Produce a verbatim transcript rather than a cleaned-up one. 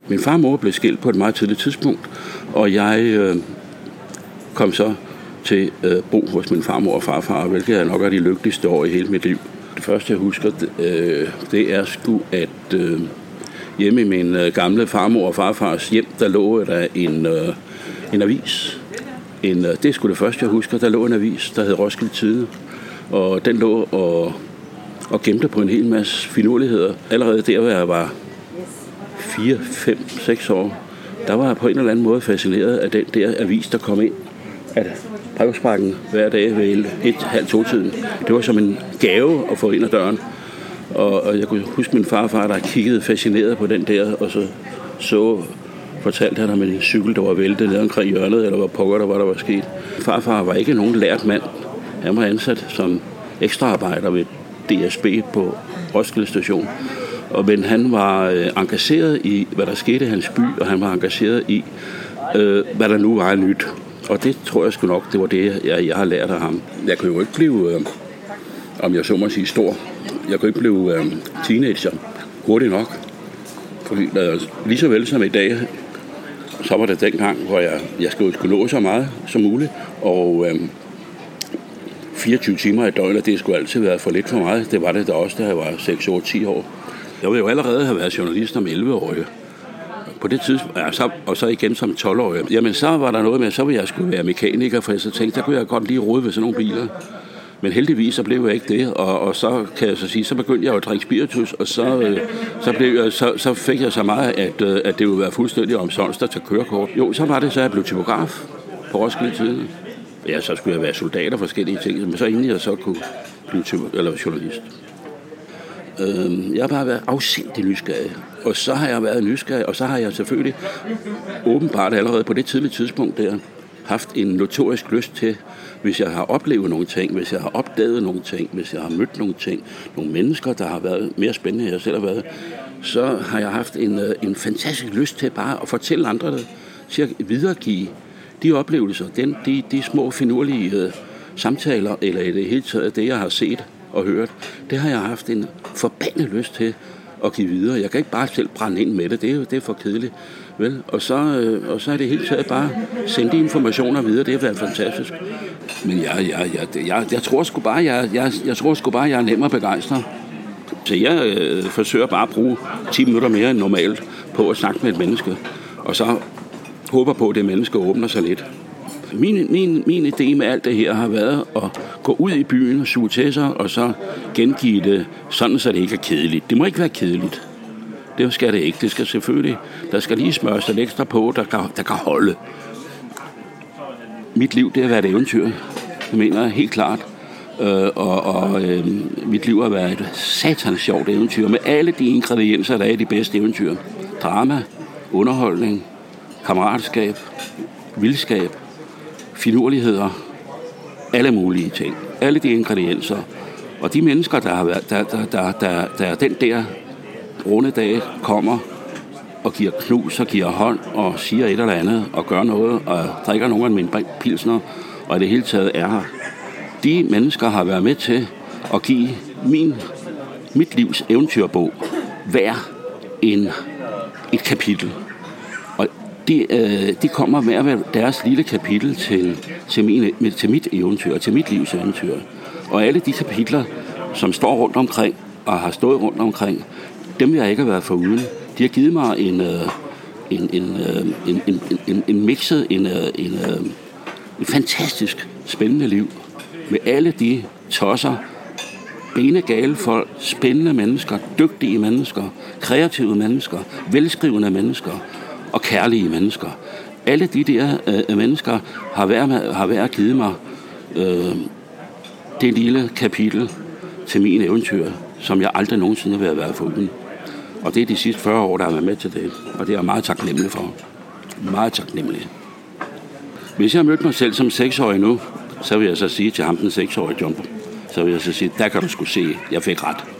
Min far og mor blev skilt på et meget tidligt tidspunkt, og jeg øh, kom så til at øh, bo hos min farmor og farfar, hvilket er nok er de lykkeligste år i hele mit liv. Det første, jeg husker, øh, det er sgu, at øh, hjemme i min øh, gamle farmor og farfars hjem, der lå der en, øh, en avis. En, øh, det er sgu det første, jeg husker. Der lå en avis, der hed Roskilde Tidende, og den lå og, og gemte på en hel masse finurligheder. Allerede der, hvor jeg var fire, fem, seks år, der var jeg på en eller anden måde fascineret af den der avis, der kom ind af brevsprækken hver dag ved et, halv, to tiden. Det var som en gave at få ind ad døren. Og, og jeg kunne huske min farfar, der kiggede fascineret på den der, og så, så fortalte han om en cykel, der var væltet ned omkring hjørnet, eller hvor pokker der var, der var sket. Farfar var ikke nogen lært mand. Han var ansat som ekstraarbejder ved D S B på Roskilde Station. Og, men han var øh, engageret i, hvad der skete i hans by, og han var engageret i, øh, hvad der nu var nyt. Og det tror jeg sgu nok, det var det, jeg, jeg har lært af ham. Jeg kunne jo ikke blive, øh, om jeg så må sige, stor. Jeg kunne ikke blive øh, teenager hurtigt nok. Fordi øh, lige så vel som i dag, så var det dengang, hvor jeg, jeg skulle, skulle nå så meget som muligt. Og øh, fireogtyve timer i døgnet, det skulle altid være for lidt for mig. Det var det da også, da jeg var seks, otte, ti år. Jeg ville jo allerede have været journalist om elleve-årige. På det tidspunkt, ja, så, og så igen som tolv-årig. Jamen så var der noget med, så ville jeg skulle være mekaniker, for jeg så tænkte, der kunne jeg godt lige rode ved sådan nogle biler. Men heldigvis så blev jeg ikke det, og, og så kan jeg så sige, så begyndte jeg at drikke spiritus, og så, øh, så, blev jeg, så, så fik jeg så meget, at, øh, at det ville være fuldstændig omsonst at tage kørekort. Jo, så var det så, at jeg blev typograf på Roskilde Tidende. Ja, så skulle jeg være soldat og forskellige ting, men så inden jeg så kunne blive typ- eller journalist. Øh, jeg har bare været afsindig nysgerrig, og så har jeg været nysgerrig, og så har jeg selvfølgelig åbenbart allerede på det tidlige tidspunkt der, haft en notorisk lyst til, hvis jeg har oplevet nogle ting, hvis jeg har opdaget nogle ting, hvis jeg har mødt nogle ting, nogle mennesker, der har været mere spændende, end jeg selv har været, så har jeg haft en, en fantastisk lyst til bare at fortælle andre det, til at videregive de oplevelser, den, de, de små finurlige uh, samtaler, eller i det hele taget det, jeg har set og hørt, det har jeg haft en forbandet lyst til at give videre. Jeg kan ikke bare selv brænde ind med det, det er, det er for kedeligt. Vel? Og, så, øh, og så er det helt taget bare sende de informationer videre, det har været fantastisk. Men jeg, jeg, jeg, jeg, jeg tror sgu bare, jeg, jeg, jeg tror sgu bare, jeg er nem at begejstre. Så jeg øh, forsøger bare at bruge ti minutter mere end normalt på at snakke med et menneske, og så håber på, at det menneske åbner sig lidt. Min, min, min idé med alt det her har været at gå ud i byen og suge til sig, og så gengive det sådan, så det ikke er kedeligt. Det må ikke være kedeligt. Det skal det ikke. Det skal selvfølgelig, der skal lige smøres lidt ekstra på, der kan, der kan holde. Mit liv, det har været et eventyr. Det mener jeg helt klart. Øh, og og øh, mit liv har været et satans sjovt eventyr, med alle de ingredienser, der er i de bedste eventyr. Drama, underholdning, kammeratskab, vildskab, finurligheder, alle mulige ting. Alle de ingredienser. Og de mennesker, der har været, der, der, der, der, der den der runde dage kommer og giver knus og giver hånd og siger et eller andet og gør noget og drikker nogle af mine pilsner og i det hele taget er her. De mennesker har været med til at give min, mit livs eventyrbog hver en, et kapitel. Og de, øh, de kommer med deres lille kapitel til, til, min, til mit eventyr, til mit livs eventyr. Og alle de kapitler, som står rundt omkring og har stået rundt omkring, dem vil jeg ikke have været foruden. De har givet mig en, en, en, en, en, en, en mixet, en, en, en fantastisk spændende liv med alle de tosser, benegale folk, spændende mennesker, dygtige mennesker, kreative mennesker, velskrivende mennesker og kærlige mennesker. Alle de der øh, mennesker har været, har været givet mig øh, det lille kapitel til min eventyr, som jeg aldrig nogensinde vil have været foruden. Og det er de sidste fyrre år, der har været med til det. Og det er jeg meget taknemmelig for. Meget taknemmelig. Hvis jeg har mødt mig selv som seksårig nu, så vil jeg så sige til ham, den seksårige jumper, så vil jeg så sige, der kan du sgu se, jeg fik ret.